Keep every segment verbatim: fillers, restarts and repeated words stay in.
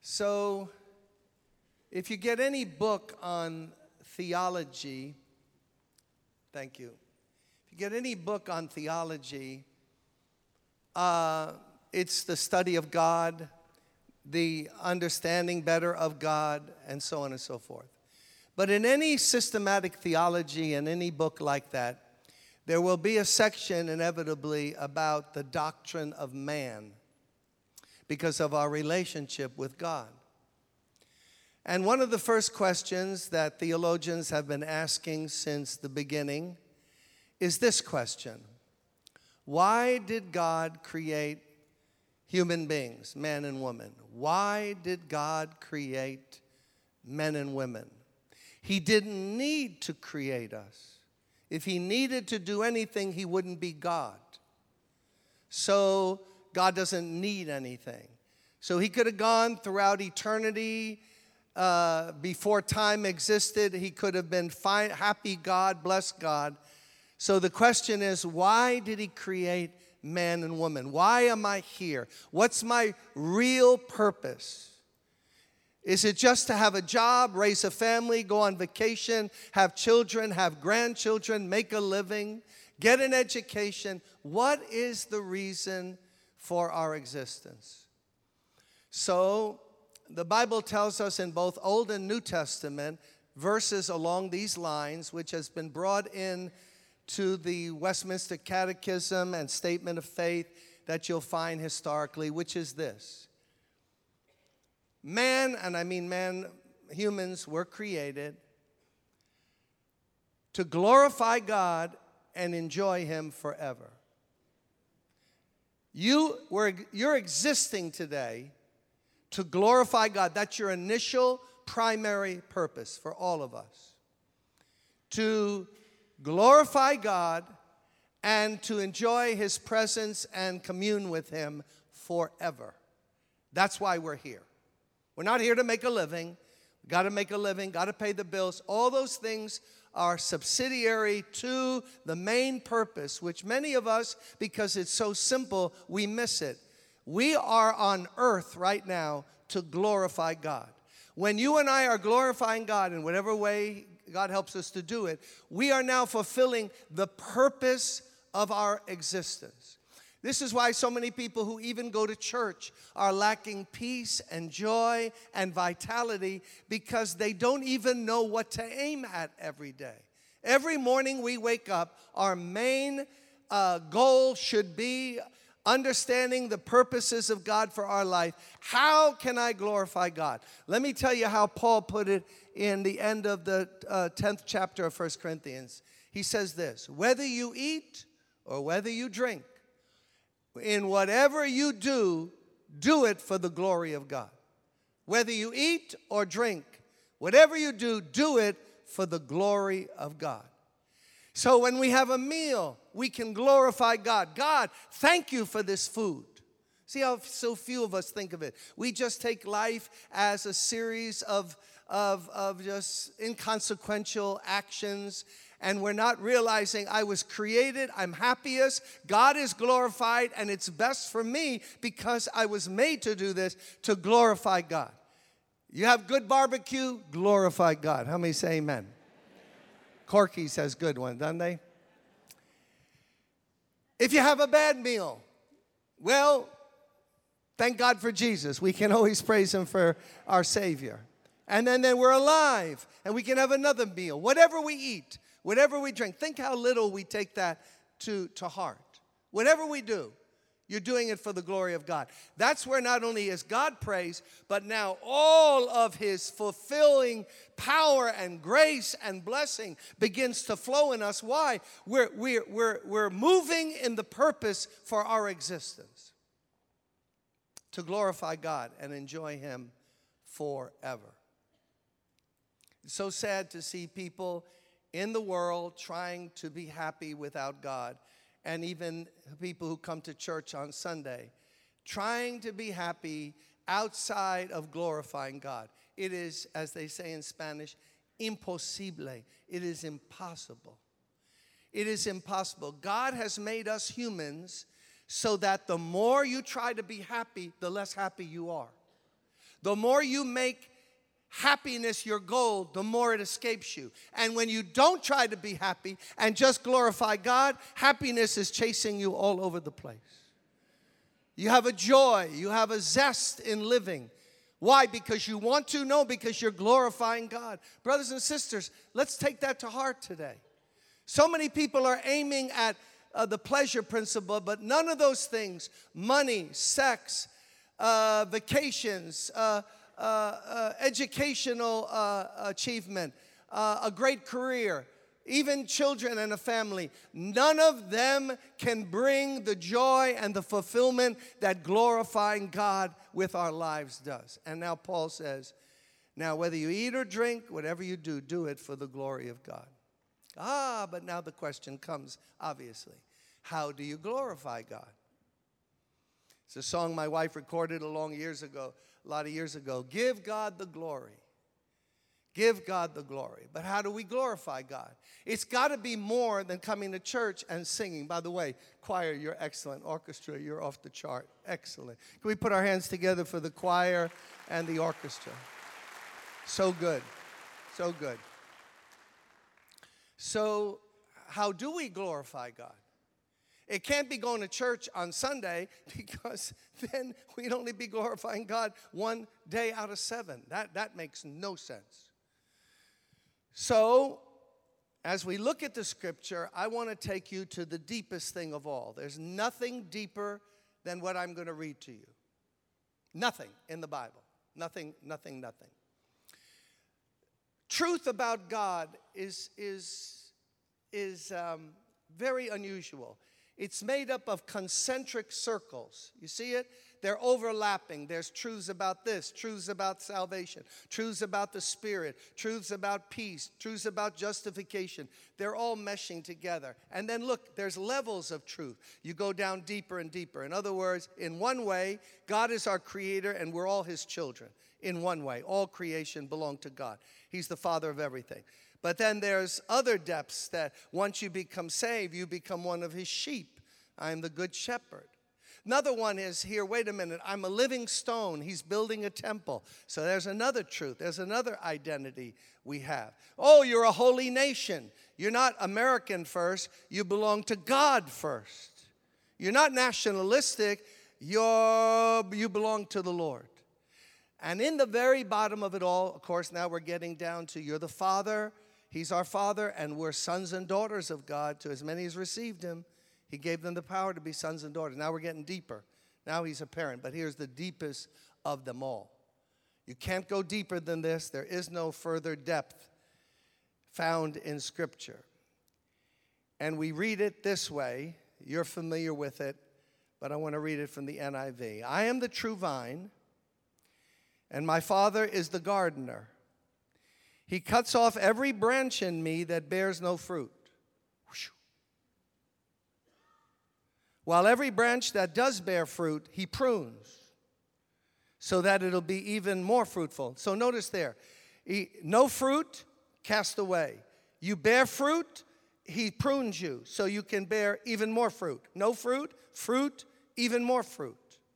So, if you get any book on theology, thank you. If you get any book on theology, uh, it's the study of God, the understanding better of God, and so on and so forth. But in any systematic theology, in any book like that, there will be a section inevitably about the doctrine of man, because of our relationship with God. And one of the first questions that theologians have been asking since the beginning is this question: why did God create human beings, man and woman? Why did God create men and women? He didn't need to create us. If he needed to do anything, he wouldn't be God. So God doesn't need anything. So he could have gone throughout eternity, uh, before time existed. He could have been fine, happy God, blessed God. So the question is, why did he create man and woman? Why am I here? What's my real purpose? Is it just to have a job, raise a family, go on vacation, have children, have grandchildren, make a living, get an education? What is the reason for our existence? So the Bible tells us in both Old and New Testament verses along these lines, which has been brought in to the Westminster Catechism and Statement of Faith that you'll find historically, which is this: man, and I mean man, humans were created to glorify God and enjoy him forever. You were, you're existing today to glorify God. That's your initial primary purpose for all of us. To glorify God and to enjoy his presence and commune with him forever. That's why we're here. We're not here to make a living. Got to make a living, got to pay the bills. All those things are subsidiary to the main purpose, which many of us, because it's so simple, we miss it. We are on earth right now to glorify God. When you and I are glorifying God in whatever way God helps us to do it, we are now fulfilling the purpose of our existence. This is why so many people who even go to church are lacking peace and joy and vitality, because they don't even know what to aim at every day. Every morning we wake up, our main uh, goal should be understanding the purposes of God for our life. How can I glorify God? Let me tell you how Paul put it in the end of the uh, tenth chapter of First Corinthians. He says this: whether you eat or whether you drink, in whatever you do, do it for the glory of God. Whether you eat or drink, whatever you do, do it for the glory of God. So when we have a meal, we can glorify God. God, thank you for this food. See how so few of us think of it. We just take life as a series of, of, of just inconsequential actions, and we're not realizing I was created, I'm happiest, God is glorified, and it's best for me because I was made to do this, to glorify God. You have good barbecue, glorify God. How many say amen? Corky says good one, doesn't they? If you have a bad meal, well, thank God for Jesus. We can always praise him for our Savior. And then, then we're alive, and we can have another meal. Whatever we eat, whatever we drink, think how little we take that to, to heart. Whatever we do, you're doing it for the glory of God. That's where not only is God praised, but now all of his fulfilling power and grace and blessing begins to flow in us. Why? We're, we're, we're, we're moving in the purpose for our existence, to glorify God and enjoy him forever. It's so sad to see people in the world trying to be happy without God, and even people who come to church on Sunday trying to be happy outside of glorifying God. It is, as they say in Spanish, imposible. It is impossible. It is impossible. God has made us humans so that the more you try to be happy, the less happy you are. The more you make happiness your goal, the more it escapes you. And when you don't try to be happy and just glorify God, happiness is chasing you all over the place. You have a joy, you have a zest in living. Why? Because you want to? No, because you're glorifying God. Brothers and sisters, let's take that to heart today. So many people are aiming at uh, the pleasure principle, but none of those things, money, sex, uh, vacations, uh, uh, uh, educational uh, achievement, uh, a great career, even children and a family, none of them can bring the joy and the fulfillment that glorifying God with our lives does. And now Paul says, now whether you eat or drink, whatever you do, do it for the glory of God. Ah, but now the question comes, obviously, how do you glorify God? It's a song my wife recorded a long years ago, a lot of years ago. Give God the glory. Give God the glory. But how do we glorify God? It's got to be more than coming to church and singing. By the way, choir, you're excellent. Orchestra, you're off the chart. Excellent. Can we put our hands together for the choir and the orchestra? So good. So good. So how do we glorify God? It can't be going to church on Sunday, because then we'd only be glorifying God one day out of seven. That, that makes no sense. So, as we look at the scripture, I want to take you to the deepest thing of all. There's nothing deeper than what I'm going to read to you. Nothing in the Bible. Nothing, nothing, nothing. Truth about God is, is, is um, very unusual. It's made up of concentric circles. You see it? They're overlapping. There's truths about this, truths about salvation, truths about the Spirit, truths about peace, truths about justification. They're all meshing together. And then look, there's levels of truth. You go down deeper and deeper. In other words, in one way, God is our creator and we're all his children. In one way, all creation belongs to God. He's the Father of everything. But then there's other depths that once you become saved, you become one of his sheep. I am the good shepherd. Another one is here, wait a minute, I'm a living stone. He's building a temple. So there's another truth. There's another identity we have. Oh, you're a holy nation. You're not American first. You belong to God first. You're not nationalistic. You're, you belong to the Lord. And in the very bottom of it all, of course, now we're getting down to you're the Father. He's our Father, and we're sons and daughters of God. To as many as received him, he gave them the power to be sons and daughters. Now we're getting deeper. Now he's a parent, but here's the deepest of them all. You can't go deeper than this. There is no further depth found in Scripture. And we read it this way. You're familiar with it, but I want to read it from the N I V. I am the true vine, and my Father is the gardener. He cuts off every branch in me that bears no fruit, while every branch that does bear fruit, he prunes, so that it'll be even more fruitful. So notice there, he, no fruit, cast away. You bear fruit, he prunes you, so you can bear even more fruit. No fruit, fruit, even more fruit.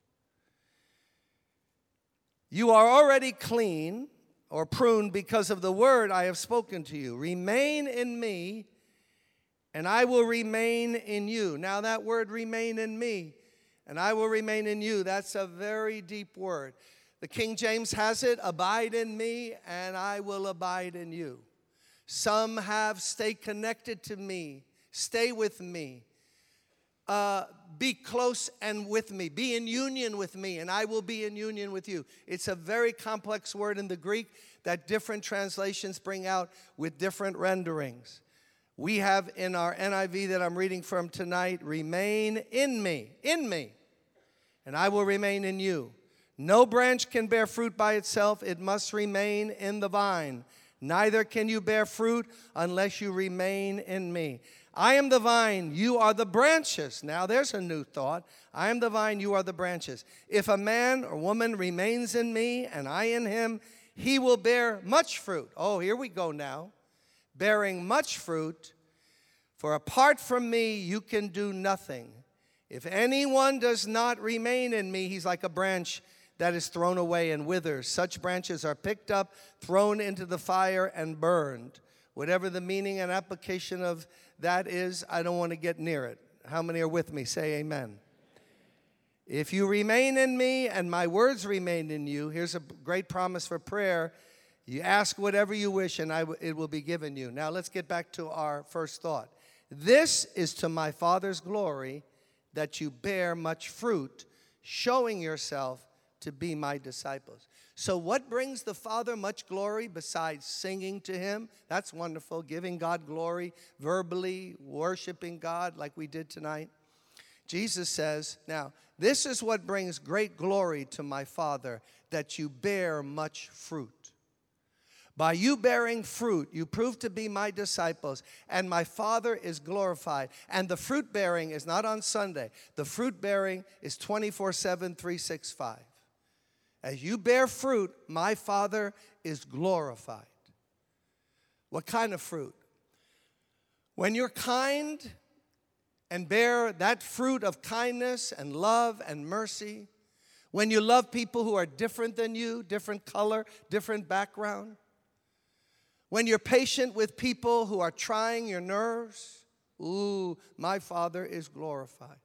You are already clean or pruned because of the word I have spoken to you. Remain in me, and I will remain in you. Now that word, remain in me, and I will remain in you, that's a very deep word. The King James has it, abide in me, and I will abide in you. Some have stay connected to me, stay with me, uh, be close and with me, be in union with me, and I will be in union with you. It's a very complex word in the Greek that different translations bring out with different renderings. We have in our N I V that I'm reading from tonight, remain in me, in me, and I will remain in you. No branch can bear fruit by itself. It must remain in the vine. Neither can you bear fruit unless you remain in me. I am the vine, you are the branches. Now there's a new thought. I am the vine, you are the branches. If a man or woman remains in me and I in him, he will bear much fruit. Oh, here we go now. Bearing much fruit. For apart from me, you can do nothing. If anyone does not remain in me, he's like a branch that is thrown away and withers. Such branches are picked up, thrown into the fire, and burned. Whatever the meaning and application of that is, I don't want to get near it. How many are with me? Say amen. If you remain in me and my words remain in you, here's a great promise for prayer. You ask whatever you wish and I w- it will be given you. Now let's get back to our first thought. This is to my Father's glory that you bear much fruit, showing yourself to be my disciples. So what brings the Father much glory besides singing to him? That's wonderful, giving God glory, verbally worshiping God like we did tonight. Jesus says, now, this is what brings great glory to my Father, that you bear much fruit. By you bearing fruit, you prove to be my disciples, and my Father is glorified. And the fruit bearing is not on Sunday. The fruit bearing is twenty-four seven, three sixty-five. As you bear fruit, my Father is glorified. What kind of fruit? When you're kind and bear that fruit of kindness and love and mercy, when you love people who are different than you, different color, different background, when you're patient with people who are trying your nerves, ooh, my Father is glorified.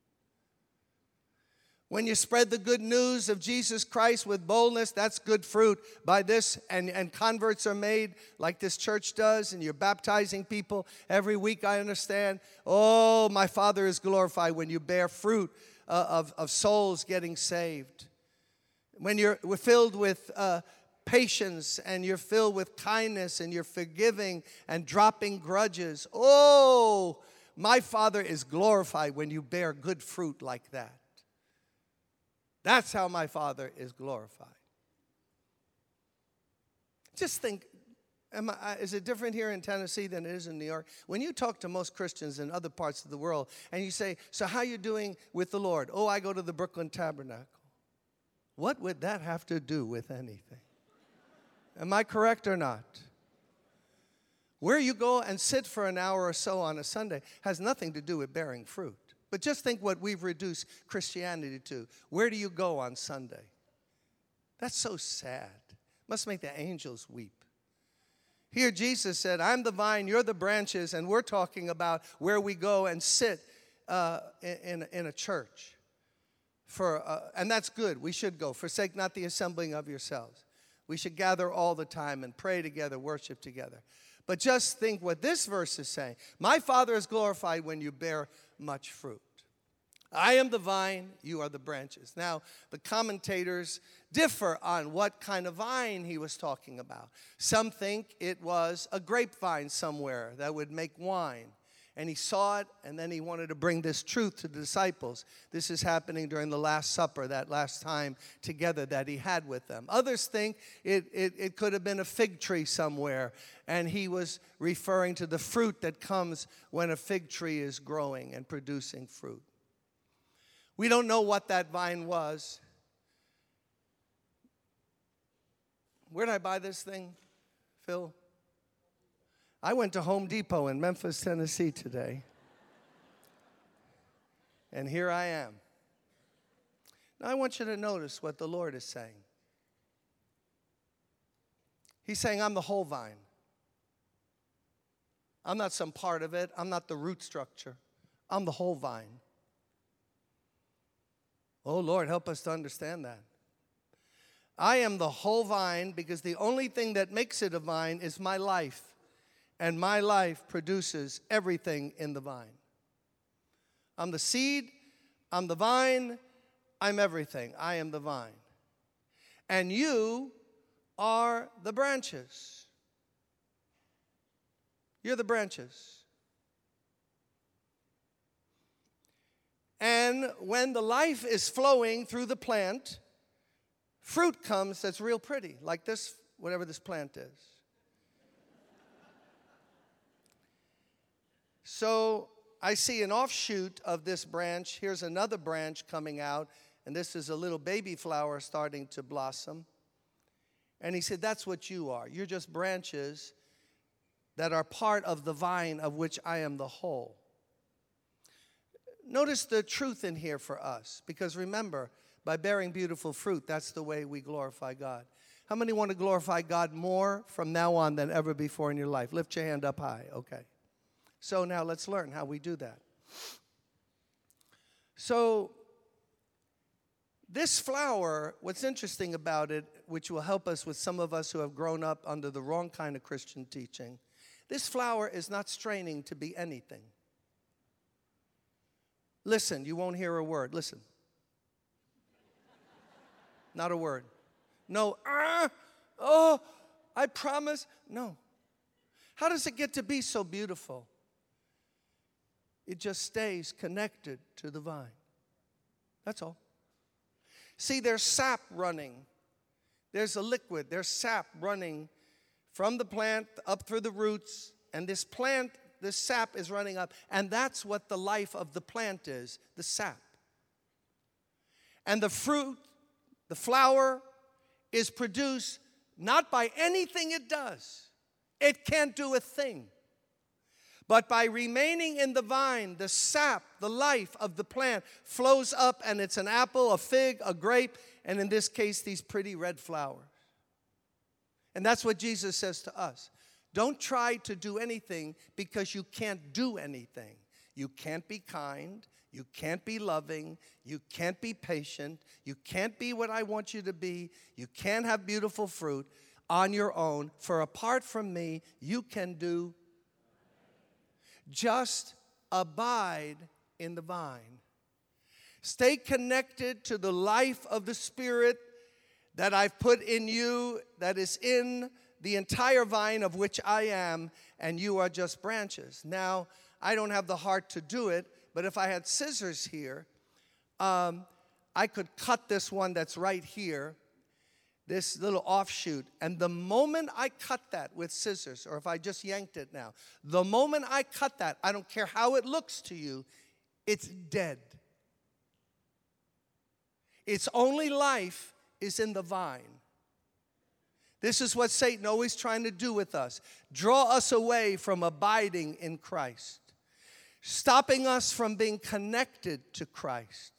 When you spread the good news of Jesus Christ with boldness, that's good fruit. By this, and, and converts are made like this church does, and you're baptizing people every week, I understand. Oh, my Father is glorified when you bear fruit uh, of, of souls getting saved. When you're we're filled with uh, patience, and you're filled with kindness, and you're forgiving and dropping grudges. Oh, my Father is glorified when you bear good fruit like that. That's how my Father is glorified. Just think, am I, is it different here in Tennessee than it is in New York? When you talk to most Christians in other parts of the world, and you say, so how are you doing with the Lord? Oh, I go to the Brooklyn Tabernacle. What would that have to do with anything? Am I correct or not? Where you go and sit for an hour or so on a Sunday has nothing to do with bearing fruit. But just think what we've reduced Christianity to. Where do you go on Sunday? That's so sad. Must make the angels weep. Here Jesus said, I'm the vine, you're the branches, and we're talking about where we go and sit uh, in, in a church. For uh, and that's good. We should go. Forsake not the assembling of yourselves. We should gather all the time and pray together, worship together. But just think what this verse is saying. My Father is glorified when you bear much fruit. I am the vine, you are the branches. Now, the commentators differ on what kind of vine he was talking about. Some think it was a grapevine somewhere that would make wine. And he saw it, and then he wanted to bring this truth to the disciples. This is happening during the Last Supper, that last time together that he had with them. Others think it, it, it could have been a fig tree somewhere, and he was referring to the fruit that comes when a fig tree is growing and producing fruit. We don't know what that vine was. Where did I buy this thing, Phil? I went to Home Depot in Memphis, Tennessee today. And here I am. Now I want you to notice what the Lord is saying. He's saying, I'm the whole vine. I'm not some part of it. I'm not the root structure. I'm the whole vine. Oh, Lord, help us to understand that. I am the whole vine because the only thing that makes it a vine is my life. And my life produces everything in the vine. I'm the seed, I'm the vine, I'm everything. I am the vine. And you are the branches. You're the branches. And when the life is flowing through the plant, fruit comes that's real pretty, like this, whatever this plant is. So I see an offshoot of this branch. Here's another branch coming out, and this is a little baby flower starting to blossom. And he said, that's what you are. You're just branches that are part of the vine of which I am the whole. Notice the truth in here for us, because remember, By bearing beautiful fruit, that's the way we glorify God. How many want to glorify God more from now on than ever before in your life? Lift your hand up high. Okay. So now let's learn how we do that. So this flower, what's interesting about it, which will help us with some of us who have grown up under the wrong kind of Christian teaching, this flower is not straining to be anything. Listen, you won't hear a word. Listen. Not a word. No, ah, oh, I promise. No. How does it get to be so beautiful? It just stays connected to the vine. That's all. See, there's sap running. There's a liquid. There's sap running from the plant up through the roots. And this plant, this sap is running up. And that's what the life of the plant is, the sap. And the fruit, the flower, is produced not by anything it does. It can't do a thing. But by remaining in the vine, the sap, the life of the plant flows up, and it's an apple, a fig, a grape, and in this case, these pretty red flowers. And that's what Jesus says to us. Don't try to do anything because you can't do anything. You can't be kind. You can't be loving. You can't be patient. You can't be what I want you to be. You can't have beautiful fruit on your own. For apart from me, you can do. Just abide in the vine. Stay connected to the life of the Spirit that I've put in you, that is in the entire vine of which I am, and you are just branches. Now, I don't have the heart to do it, but if I had scissors here, um, I could cut this one that's right here, this little offshoot. And the moment I cut that with scissors, or if I just yanked it now, the moment I cut that, I don't care how it looks to you, it's dead. Its only life is in the vine. This is what Satan always trying to do with us. Draw us away from abiding in Christ. Stopping us from being connected to Christ.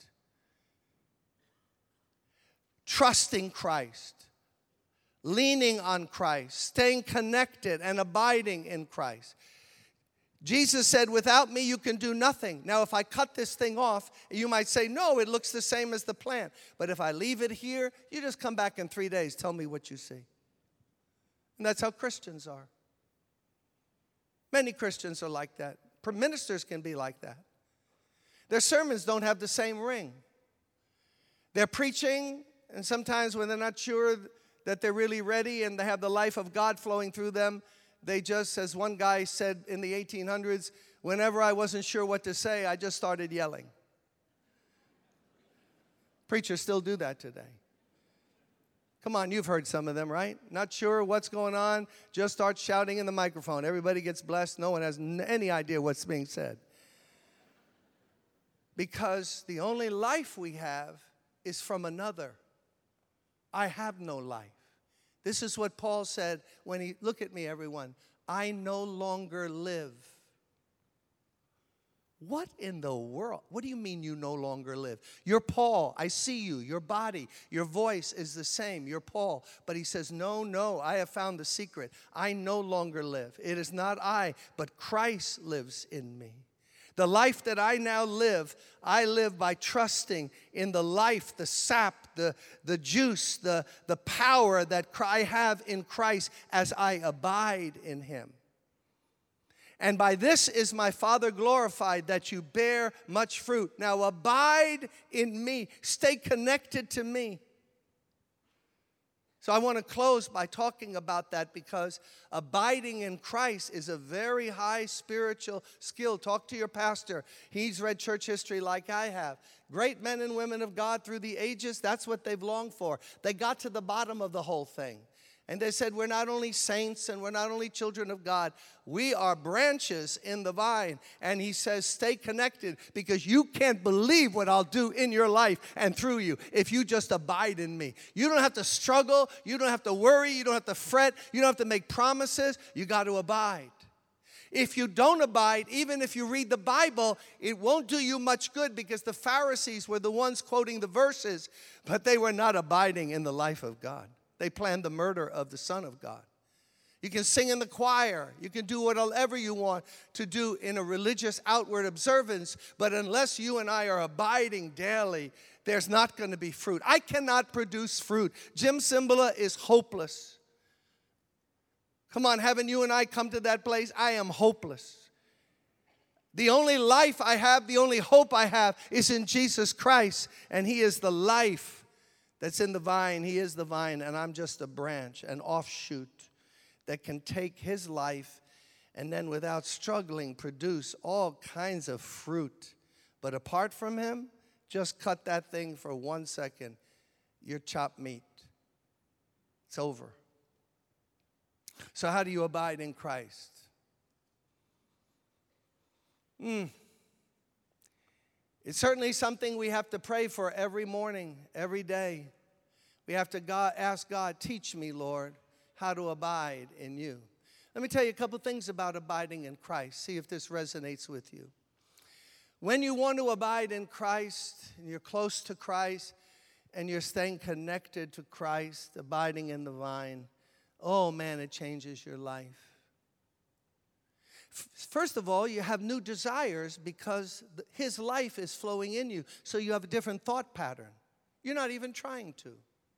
Trusting Christ. Leaning on Christ. Staying connected and abiding in Christ. Jesus said, without me you can do nothing. Now if I cut this thing off, you might say, no, it looks the same as the plant. But if I leave it here, you just come back in three days. Tell me what you see. And that's how Christians are. Many Christians are like that. Ministers can be like that. Their sermons don't have the same ring. They're preaching, and sometimes when they're not sure that they're really ready and they have the life of God flowing through them, they just, as one guy said in the eighteen hundreds, whenever I wasn't sure what to say, I just started yelling. Preachers still do that today. Come on, you've heard some of them, right? Not sure what's going on, just start shouting in the microphone. Everybody gets blessed. No one has any idea what's being said. Because the only life we have is from another. I have no life. This is what Paul said when he, look at me, everyone. I no longer live. What in the world? What do you mean you no longer live? You're Paul. I see you. Your body, your voice is the same. You're Paul. But he says, no, no, I have found the secret. I no longer live. It is not I, but Christ lives in me. The life that I now live, I live by trusting in the life, the sap, the, the juice, the, the power that I have in Christ as I abide in him. And by this is my Father glorified, that you bear much fruit. Now abide in me. Stay connected to me. So I want to close by talking about that, because abiding in Christ is a very high spiritual skill. Talk to your pastor. He's read church history like I have. Great men and women of God through the ages, that's what they've longed for. They got to the bottom of the whole thing. And they said, we're not only saints and we're not only children of God, we are branches in the vine. And he says, stay connected, because you can't believe what I'll do in your life and through you if you just abide in me. You don't have to struggle. You don't have to worry. You don't have to fret. You don't have to make promises. You got to abide. If you don't abide, even if you read the Bible, it won't do you much good, because the Pharisees were the ones quoting the verses, but they were not abiding in the life of God. They planned the murder of the Son of God. You can sing in the choir. You can do whatever you want to do in a religious outward observance, but unless you and I are abiding daily, there's not going to be fruit. I cannot produce fruit. Jim Cymbala is hopeless. Come on, haven't you and I come to that place? I am hopeless. The only life I have, the only hope I have is in Jesus Christ, and He is the life that's in the vine. He is the vine, and I'm just a branch, an offshoot that can take His life and then without struggling produce all kinds of fruit. But apart from Him, just cut that thing for one second, you're chopped meat. It's over. So how do you abide in Christ? Mm. It's certainly something we have to pray for every morning, every day. We have to God, ask God, teach me, Lord, how to abide in you. Let me tell you a couple things about abiding in Christ. See if this resonates with you. When you want to abide in Christ, and you're close to Christ, and you're staying connected to Christ, abiding in the vine, oh man, it changes your life. First of all, you have new desires because His life is flowing in you. So you have a different thought pattern. You're not even trying to.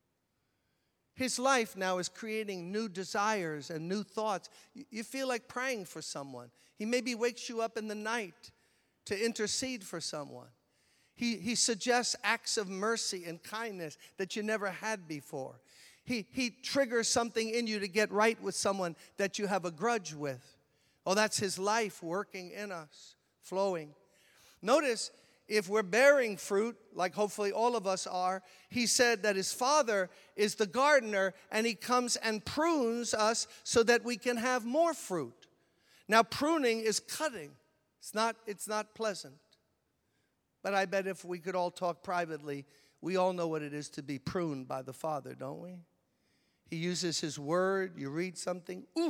His life now is creating new desires and new thoughts. You feel like praying for someone. He maybe wakes you up in the night to intercede for someone. He, he suggests acts of mercy and kindness that you never had before. He, he triggers something in you to get right with someone that you have a grudge with. Oh, that's His life working in us, flowing. Notice, if we're bearing fruit, like hopefully all of us are, He said that His Father is the gardener, and He comes and prunes us so that we can have more fruit. Now, pruning is cutting. It's not, it's not pleasant. But I bet if we could all talk privately, we all know what it is to be pruned by the Father, don't we? He uses His word. You read something, ooh,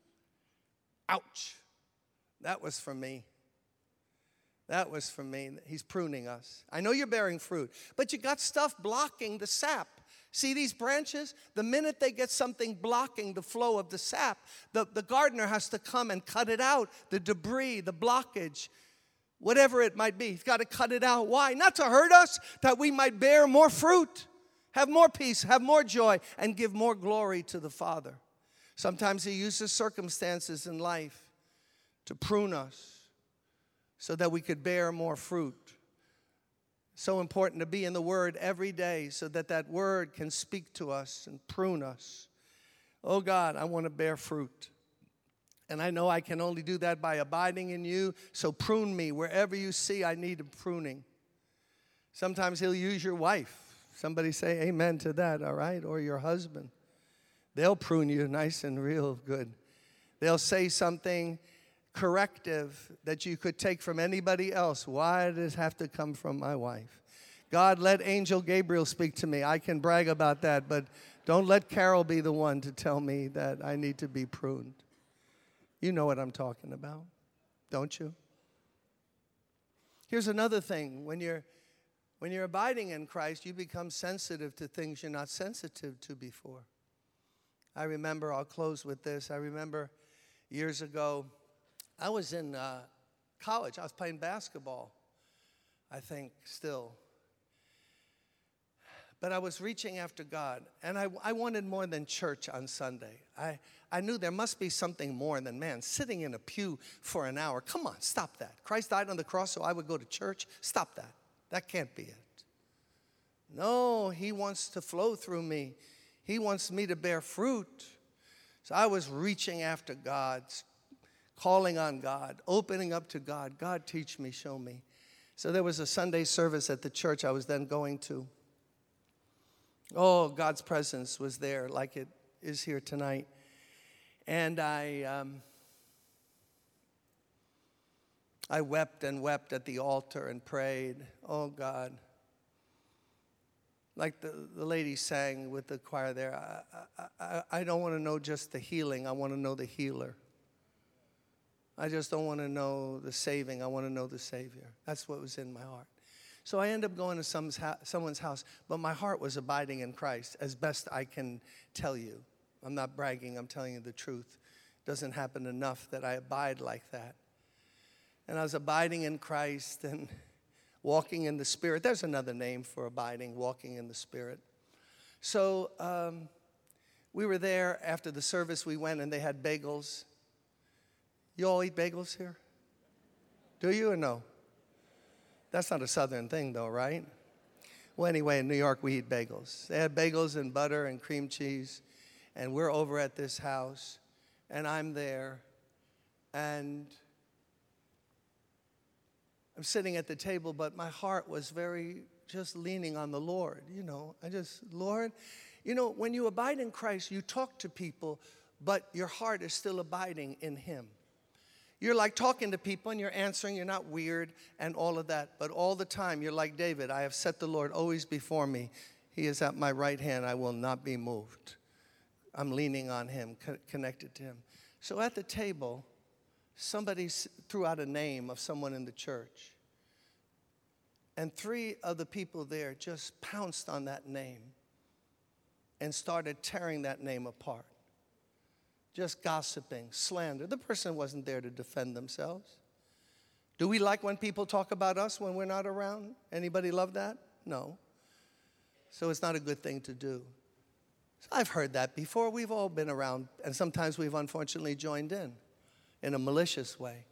ouch. That was for me. That was for me. He's pruning us. I know you're bearing fruit, but you got stuff blocking the sap. See these branches? The minute they get something blocking the flow of the sap, the, the gardener has to come and cut it out, the debris, the blockage, whatever it might be. He's got to cut it out. Why? Not to hurt us, that we might bear more fruit, have more peace, have more joy, and give more glory to the Father. Sometimes He uses circumstances in life to prune us so that we could bear more fruit. So important to be in the Word every day so that that Word can speak to us and prune us. Oh God, I want to bear fruit. And I know I can only do that by abiding in you. So prune me wherever you see I need a pruning. Sometimes He'll use your wife. Somebody say amen to that, all right? Or your husband. They'll prune you nice and real good. They'll say something corrective that you could take from anybody else. Why does it have to come from my wife? God, let Angel Gabriel speak to me. I can brag about that, but don't let Carol be the one to tell me that I need to be pruned. You know what I'm talking about, don't you? Here's another thing. When you're when you're abiding in Christ, you become sensitive to things you're not sensitive to before. I remember, I'll close with this. I remember years ago, I was in uh, college. I was playing basketball, I think, still. But I was reaching after God, and I, I wanted more than church on Sunday. I, I knew there must be something more than, man, sitting in a pew for an hour. Come on, stop that. Christ died on the cross so I would go to church. Stop that. That can't be it. No, He wants to flow through me. He wants me to bear fruit. So I was reaching after God, calling on God, opening up to God. God, teach me, show me. So there was a Sunday service at the church I was then going to. Oh, God's presence was there like it is here tonight. And I um, I wept and wept at the altar and prayed, oh God. Like the, the lady sang with the choir there, I, I, I don't want to know just the healing. I want to know the healer. I just don't want to know the saving. I want to know the Savior. That's what was in my heart. So I ended up going to someone's someone's house, but my heart was abiding in Christ as best I can tell you. I'm not bragging. I'm telling you the truth. It doesn't happen enough that I abide like that. And I was abiding in Christ and walking in the Spirit. There's another name for abiding, walking in the Spirit. So um, we were there after the service. We went and they had bagels. You all eat bagels here? Do you or no? That's not a Southern thing though, right? Well, anyway, in New York, we eat bagels. They had bagels and butter and cream cheese. And we're over at this house. And I'm there. And I'm sitting at the table, but my heart was very just leaning on the Lord. You know, I just, Lord, you know, when you abide in Christ, you talk to people, but your heart is still abiding in Him. You're like talking to people and you're answering, you're not weird and all of that. But all the time, you're like David, I have set the Lord always before me. He is at my right hand, I will not be moved. I'm leaning on Him, co- connected to Him. So at the table, somebody threw out a name of someone in the church. And three of the people there just pounced on that name and started tearing that name apart. Just gossiping, slander. The person wasn't there to defend themselves. Do we like when people talk about us when we're not around? Anybody love that? No. So it's not a good thing to do. So I've heard that before. We've all been around, and sometimes we've unfortunately joined in in a malicious way.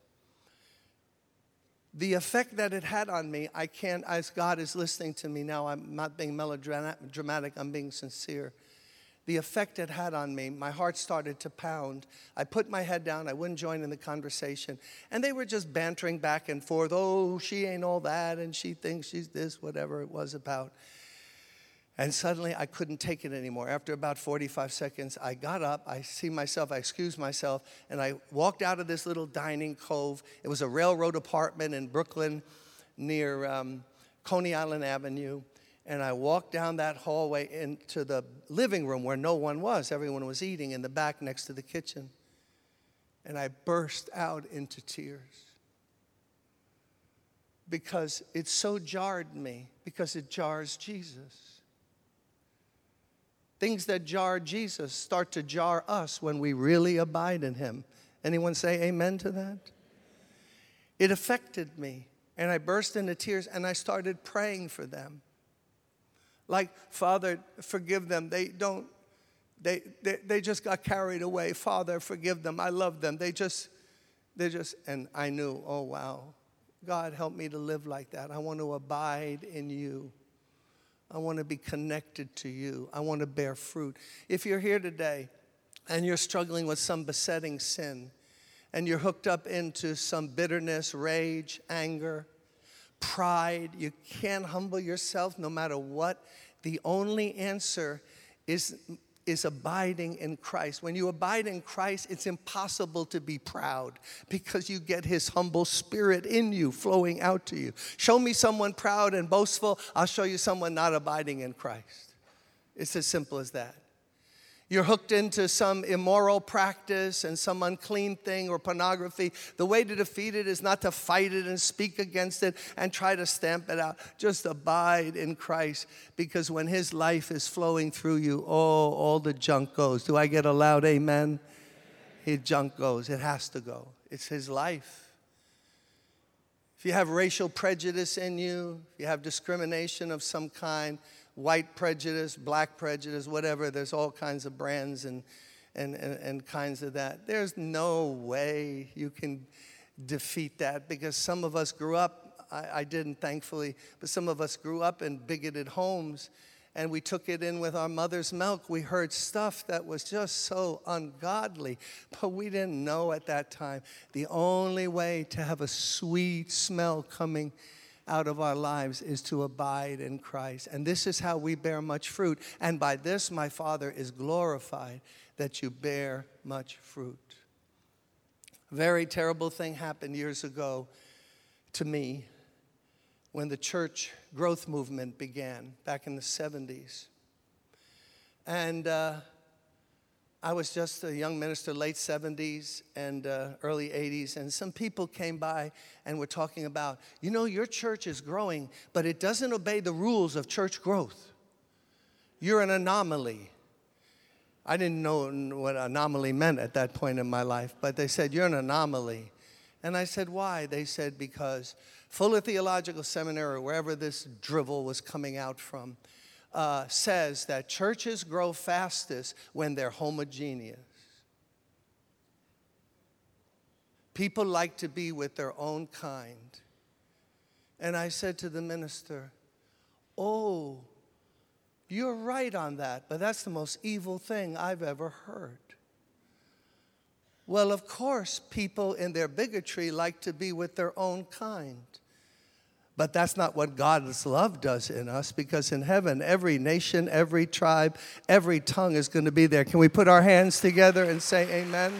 The effect that it had on me, I can't, as God is listening to me now, I'm not being melodramatic, I'm being sincere. The effect it had on me, my heart started to pound. I put my head down. I wouldn't join in the conversation. And they were just bantering back and forth. Oh, she ain't all that, and she thinks she's this, whatever it was about. And suddenly, I couldn't take it anymore. After about forty-five seconds, I got up. I see myself. I excused myself. And I walked out of this little dining cove. It was a railroad apartment in Brooklyn near um, Coney Island Avenue. And I walked down that hallway into the living room where no one was. Everyone was eating in the back next to the kitchen. And I burst out into tears. Because it so jarred me. Because it jars Jesus. Things that jar Jesus start to jar us when we really abide in Him. Anyone say amen to that? It affected me. And I burst into tears and I started praying for them. Like, Father, forgive them. They don't, they, they they just got carried away. Father, forgive them. I love them. They just, they just, and I knew, oh, wow. God, help me to live like that. I want to abide in You. I want to be connected to You. I want to bear fruit. If you're here today and you're struggling with some besetting sin and you're hooked up into some bitterness, rage, anger, pride, you can't humble yourself no matter what. The only answer is, is abiding in Christ. When you abide in Christ, it's impossible to be proud because you get His humble spirit in you, flowing out to you. Show me someone proud and boastful, I'll show you someone not abiding in Christ. It's as simple as that. You're hooked into some immoral practice and some unclean thing or pornography. The way to defeat it is not to fight it and speak against it and try to stamp it out. Just abide in Christ, because when His life is flowing through you, oh, all the junk goes. Do I get a loud amen? His junk goes. It has to go. It's His life. If you have racial prejudice in you, if you have discrimination of some kind, white prejudice, black prejudice, whatever. There's all kinds of brands and, and, and, and kinds of that. There's no way you can defeat that, because some of us grew up, I, I didn't thankfully, but some of us grew up in bigoted homes and we took it in with our mother's milk. We heard stuff that was just so ungodly, but we didn't know at that time. The only way to have a sweet smell coming out of our lives is to abide in Christ. And this is how we bear much fruit. And by this my Father is glorified, that you bear much fruit. A very terrible thing happened years ago to me when the church growth movement began back in the seventies. And uh, I was just a young minister, late seventies and uh, early eighties, and some people came by and were talking about, you know, your church is growing, but it doesn't obey the rules of church growth. You're an anomaly. I didn't know what anomaly meant at that point in my life, but they said, you're an anomaly. And I said, why? They said, because Fuller Theological Seminary, wherever this drivel was coming out from, uh, says that churches grow fastest when they're homogeneous. People like to be with their own kind. And I said to the minister, oh, you're right on that, but that's the most evil thing I've ever heard. Well, of course, people in their bigotry like to be with their own kind. But that's not what God's love does in us, because in heaven, every nation, every tribe, every tongue is going to be there. Can we put our hands together and say amen?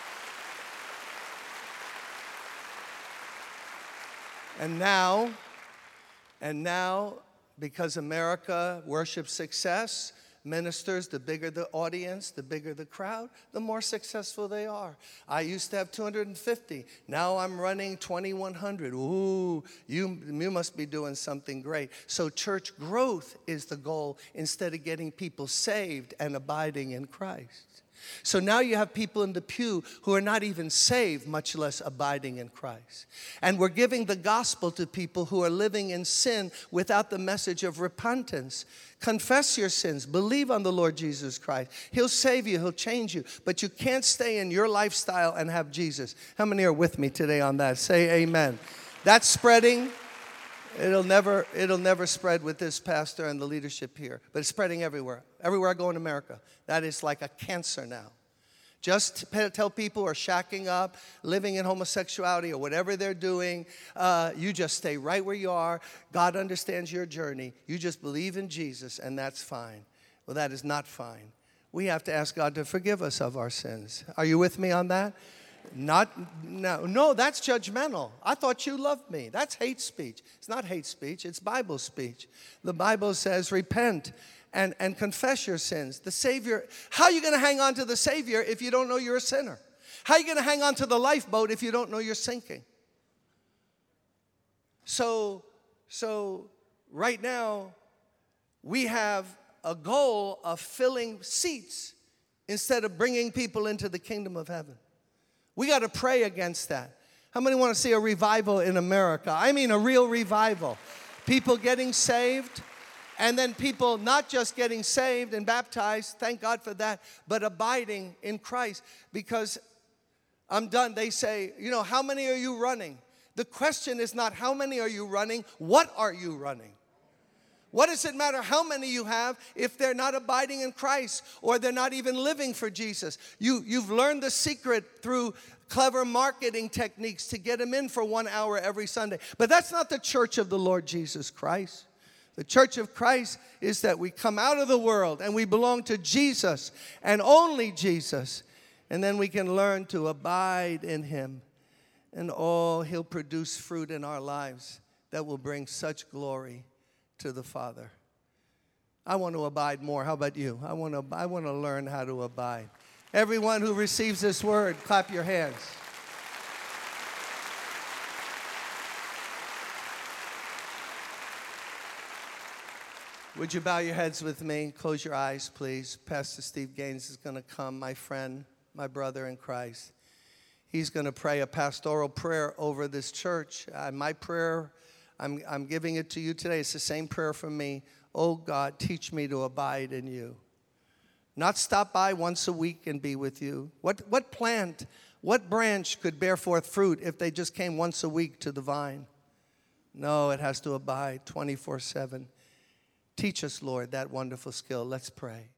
And now, and now, because America worships success, ministers, the bigger the audience, the bigger the crowd, the more successful they are. I used to have two hundred fifty. Now I'm running twenty-one hundred. Ooh, you, you must be doing something great. So church growth is the goal instead of getting people saved and abiding in Christ. So now you have people in the pew who are not even saved, much less abiding in Christ. And we're giving the gospel to people who are living in sin without the message of repentance. Confess your sins. Believe on the Lord Jesus Christ. He'll save you. He'll change you. But you can't stay in your lifestyle and have Jesus. How many are with me today on that? Say amen. That's spreading. It'll never, it'll never spread with this pastor and the leadership here. But it's spreading everywhere. Everywhere I go in America. That is like a cancer now. Just tell people who are shacking up, living in homosexuality or whatever they're doing, uh, you just stay right where you are. God understands your journey. You just believe in Jesus, and that's fine. Well, that is not fine. We have to ask God to forgive us of our sins. Are you with me on that? Not, no, no, that's judgmental. I thought you loved me. That's hate speech. It's not hate speech. It's Bible speech. The Bible says repent and, and confess your sins. The Savior, how are you going to hang on to the Savior if you don't know you're a sinner? How are you going to hang on to the lifeboat if you don't know you're sinking? So, so right now, we have a goal of filling seats instead of bringing people into the kingdom of heaven. We got to pray against that. How many want to see a revival in America? I mean a real revival. People getting saved, and then people not just getting saved and baptized, thank God for that, but abiding in Christ. Because I'm done. They say, you know, how many are you running? The question is not how many are you running, what are you running? What does it matter how many you have if they're not abiding in Christ or they're not even living for Jesus? You, you've learned the secret through clever marketing techniques to get them in for one hour every Sunday. But that's not the church of the Lord Jesus Christ. The church of Christ is that we come out of the world and we belong to Jesus and only Jesus. And then we can learn to abide in Him. And oh, He'll produce fruit in our lives that will bring such glory to the Father. I want to abide more. How about you? I want to, I want to learn how to abide. Everyone who receives this word, clap your hands. Would you bow your heads with me? Close your eyes, please. Pastor Steve Gaines is going to come, my friend, my brother in Christ. He's going to pray a pastoral prayer over this church. Uh, my prayer, I'm, I'm giving it to you today. It's the same prayer from me. Oh, God, teach me to abide in you. Not stop by once a week and be with you. What, what plant, what branch could bear forth fruit if they just came once a week to the vine? No, it has to abide twenty-four seven. Teach us, Lord, that wonderful skill. Let's pray.